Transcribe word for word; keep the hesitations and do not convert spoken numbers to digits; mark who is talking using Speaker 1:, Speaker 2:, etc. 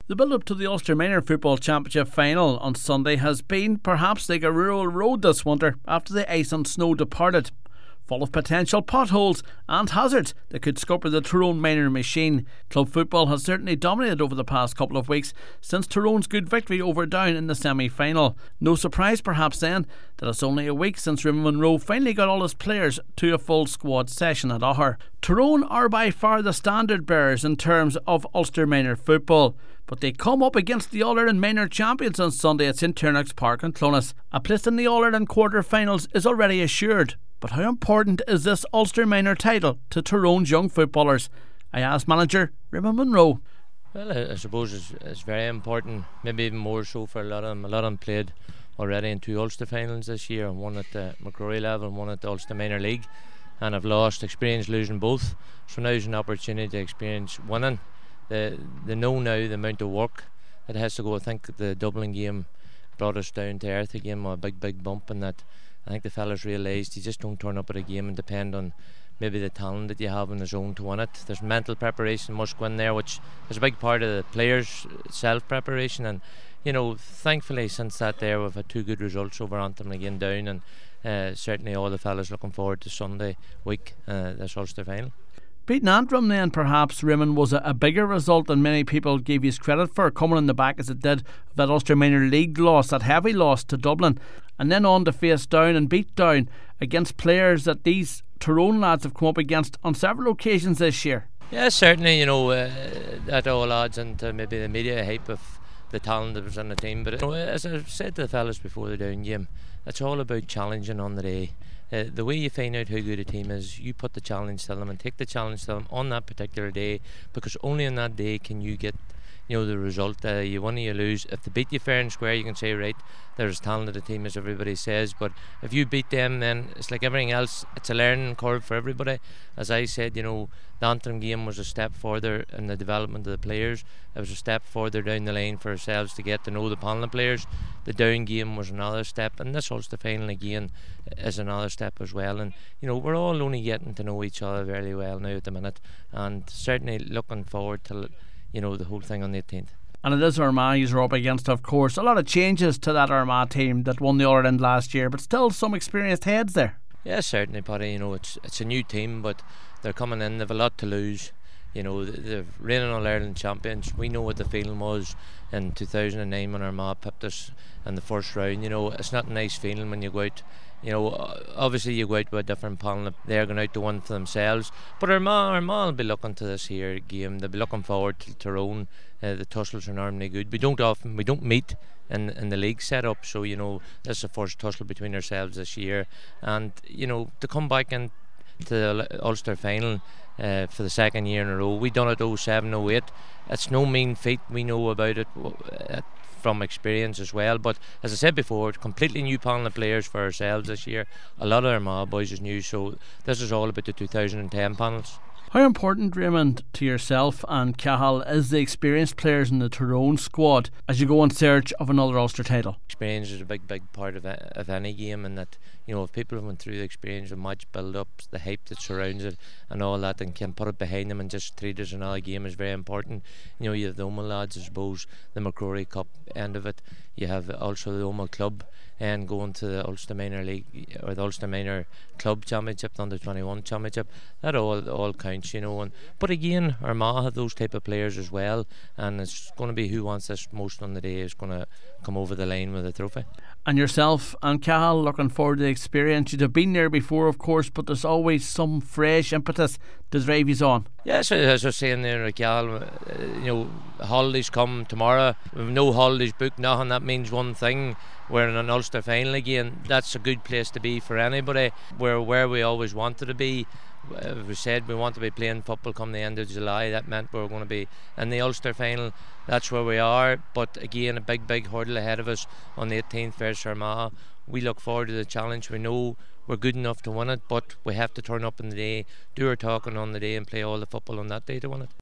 Speaker 1: The build-up to the Ulster Minor Football Championship final on Sunday has been perhaps like a rural road this winter after the ice and snow departed, full of potential potholes and hazards that could scupper the Tyrone Minor machine. Club football has certainly dominated over the past couple of weeks since Tyrone's good victory over Down in the semi-final. No surprise perhaps then that it's only a week since Raymond Munro finally got all his players to a full squad session at Aughar. Tyrone are by far the standard bearers in terms of Ulster Minor football, but they come up against the All-Ireland Minor champions on Sunday at St Tiernack's Park in Clones. A place in the All-Ireland quarter-finals is already assured. But how important is this Ulster Minor title to Tyrone's young footballers? I asked manager Raymond Munro.
Speaker 2: Well, I, I suppose it's, it's very important, maybe even more so for a lot of them. A lot of them played already in two Ulster finals this year, one at the McCrory level and one at the Ulster Minor League, and have lost experience losing both. So now is an opportunity to experience winning. They, they know now the amount of work it has to go. I think the Dublin game brought us down to earth again with a big, big bump, and that I think the fellas realised you just don't turn up at a game and depend on maybe the talent that you have in the zone to win it. There's mental preparation must go in there, which is a big part of the players' self-preparation. And you know, thankfully since that there we've had two good results over Antrim again Down, and uh, certainly all the fellas looking forward to Sunday week, uh, this Ulster final.
Speaker 1: Beating Antrim then perhaps, Raymond, was a, a bigger result than many people gave you credit for, coming in the back as it did of that Ulster Minor League loss, that heavy loss to Dublin, and then on to face Down and beat Down against players that these Tyrone lads have come up against on several occasions this year.
Speaker 2: Yeah, certainly, you know, uh, that all adds into maybe the media hype of the talent that was in the team, but you know, as I said to the fellas before the Down game, it's all about challenging on the day. Uh, the way you find out how good a team is, you put the challenge to them and take the challenge to them on that particular day, because only on that day can you get, you know, the result. Uh, you win or you lose. If they beat you fair and square, you can say, right, they're as talented a team as everybody says. But if you beat them, then it's like everything else, it's a learning curve for everybody. As I said, you know, the Antrim game was a step further in the development of the players. It was a step further down the line for ourselves to get to know the panel of players. The Down game was another step, and this Ulster final again is another step as well. And you know, we're all only getting to know each other very well now at the minute, and certainly looking forward to, you know, the whole thing on the eighteenth.
Speaker 1: And it is Armagh you're up against, of course. A lot of changes to that Armagh team that won the All-Ireland last year, but still some experienced heads there.
Speaker 2: Yeah, certainly, Paddy. You know, it's it's a new team, but they're coming in. They've a lot to lose. You know, the reigning All-Ireland champions. We know what the feeling was in two thousand nine when Armagh pipped us in the first round. You know, it's not a nice feeling when you go out. You know, obviously you go out with a different panel. They're going out to win for themselves. But Armagh, Armagh will be looking to this here game. They'll be looking forward to Tyrone. Uh, the tussles are normally good. We don't often, we don't meet in in the league setup. So you know, this is the first tussle between ourselves this year. And you know, to come back in to the Ulster final uh, for the second year in a row. We done it oh seven oh eight. It's no mean feat. We know about it uh, from experience as well. But as I said before, completely new panel of players for ourselves this year. A lot of our Ma boys is new, so this is all about the two thousand ten panels.
Speaker 1: How important, Raymond, to yourself and Cathal is the experienced players in the Tyrone squad as you go in search of another Ulster title?
Speaker 2: Experience is a big, big part of, of any game, and that, you know, if people have went through the experience of match build-ups, the hype that surrounds it and all that, and can put it behind them and just treat it as another game is very important. You know, you have the Omagh lads, I suppose, the McCrory Cup end of it. You have also the Omagh Club and going to the Ulster Minor League or the Ulster Minor Club Championship, the under twenty-one Championship. That all all counts, you know. And but again, Armagh have those type of players as well, and it's going to be who wants this most on the day is going to come over the line with a trophy.
Speaker 1: And yourself and Cathal looking forward to the experience. You'd have been there before, of course, but there's always some fresh impetus to drive you on.
Speaker 2: Yes, as I was saying there, Cathal, uh, you know, holidays come tomorrow. We've no holidays booked, nothing. That means one thing. We're in an Ulster final again. That's a good place to be for anybody. We're where we always wanted to be. Uh, we said we want to be playing football come the end of July. That meant we were going to be in the Ulster final. That's where we are. But again, a big, big hurdle ahead of us on the eighteenth versus Armagh. We look forward to the challenge. We know we're good enough to win it, but we have to turn up on the day, do our talking on the day, and play all the football on that day to win it.